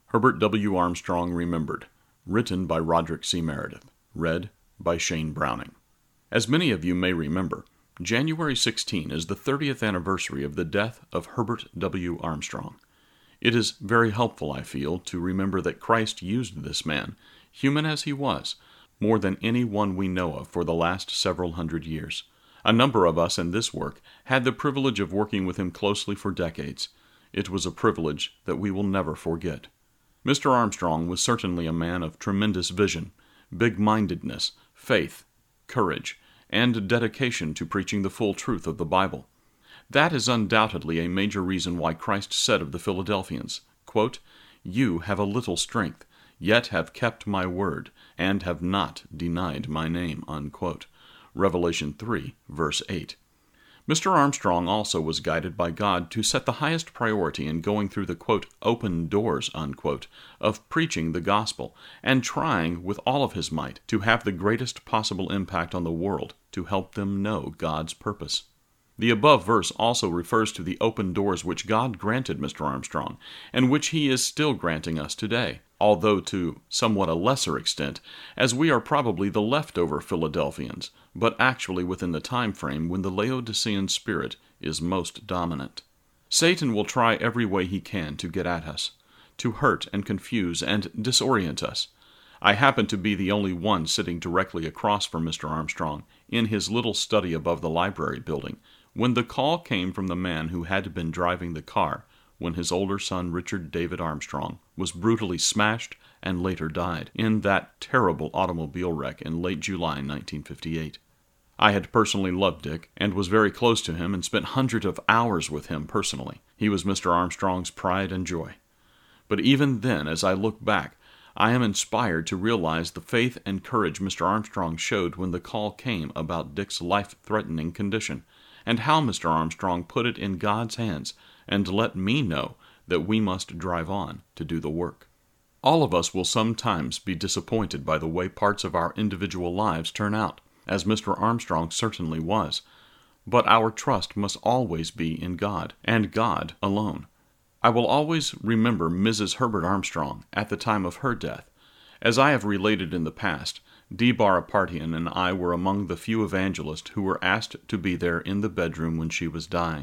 Herbert W. Armstrong Remembered. Written by Roderick C. Meredith. Read by Shane Browning. As many of you may remember, January 16 is the 30th anniversary of the death of Herbert W. Armstrong. It is very helpful, I feel, to remember that Christ used this man, human as he was, more than any one we know of for the last several hundred years. A number of us in this work had the privilege of working with him closely for decades. It was a privilege that we will never forget. Mr. Armstrong was certainly a man of tremendous vision, big-mindedness, faith, courage, and dedication to preaching the full truth of the Bible. That is undoubtedly a major reason why Christ said of the Philadelphians, quote, "You have a little strength, yet have kept my word, and have not denied my name," unquote. Revelation 3, verse 8. Mr. Armstrong also was guided by God to set the highest priority in going through the, quote, "open doors," unquote, of preaching the gospel, and trying with all of his might to have the greatest possible impact on the world to help them know God's purpose. The above verse also refers to the open doors which God granted Mr. Armstrong, and which he is still granting us today, although to somewhat a lesser extent, as we are probably the leftover Philadelphians, but actually within the time frame when the Laodicean spirit is most dominant. Satan will try every way he can to get at us, to hurt and confuse and disorient us. I happen to be the only one sitting directly across from Mr. Armstrong in his little study above the library building, when the call came from the man who had been driving the car when his older son Richard David Armstrong was brutally smashed and later died in that terrible automobile wreck in late July 1958. I had personally loved Dick and was very close to him and spent hundreds of hours with him personally. He was Mr. Armstrong's pride and joy. But even then, as I look back, I am inspired to realize the faith and courage Mr. Armstrong showed when the call came about Dick's life-threatening condition, and how Mr. Armstrong put it in God's hands and let me know that we must drive on to do the work. All of us will sometimes be disappointed by the way parts of our individual lives turn out, as Mr. Armstrong certainly was, but our trust must always be in God, and God alone. I will always remember Mrs. Herbert Armstrong at the time of her death. As I have related in the past, D. Barapartian and I were among the few evangelists who were asked to be there in the bedroom when she was dying.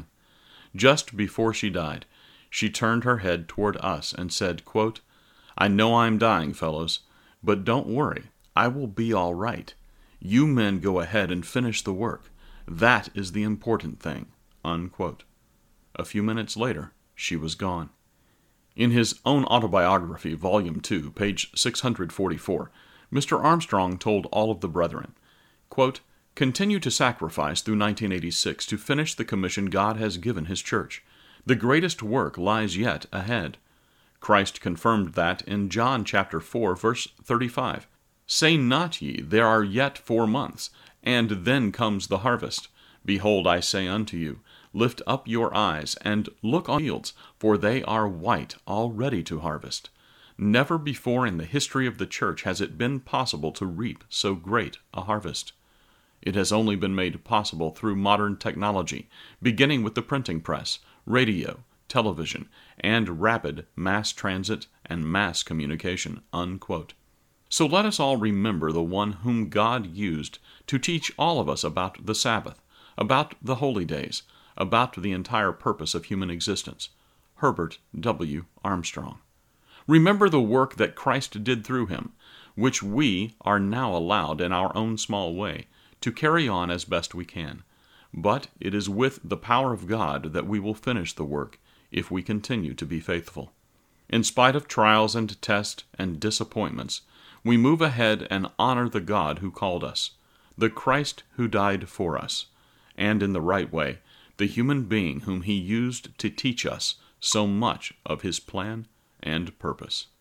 Just before she died, she turned her head toward us and said, quote, "I know I'm dying, fellows, but don't worry, I will be all right. You men go ahead and finish the work. That is the important thing," unquote. A few minutes later, she was gone. In his own autobiography, Volume 2, page 644, Mr. Armstrong told all of the brethren, quote, "Continue to sacrifice through 1986 to finish the commission God has given His church. The greatest work lies yet ahead." Christ confirmed that in John chapter 4, verse 35. "Say not ye, there are yet 4 months, and then comes the harvest. Behold, I say unto you, lift up your eyes, and look on fields, for they are white, already to harvest." Never before in the history of the church has it been possible to reap so great a harvest. It has only been made possible through modern technology, beginning with the printing press, radio, television, and rapid mass transit and mass communication, unquote. So let us all remember the one whom God used to teach all of us about the Sabbath, about the holy days, about the entire purpose of human existence, Herbert W. Armstrong. Remember the work that Christ did through him, which we are now allowed in our own small way to carry on as best we can. But it is with the power of God that we will finish the work if we continue to be faithful. In spite of trials and tests and disappointments, we move ahead and honor the God who called us, the Christ who died for us, and in the right way, the human being whom He used to teach us so much of His plan and purpose.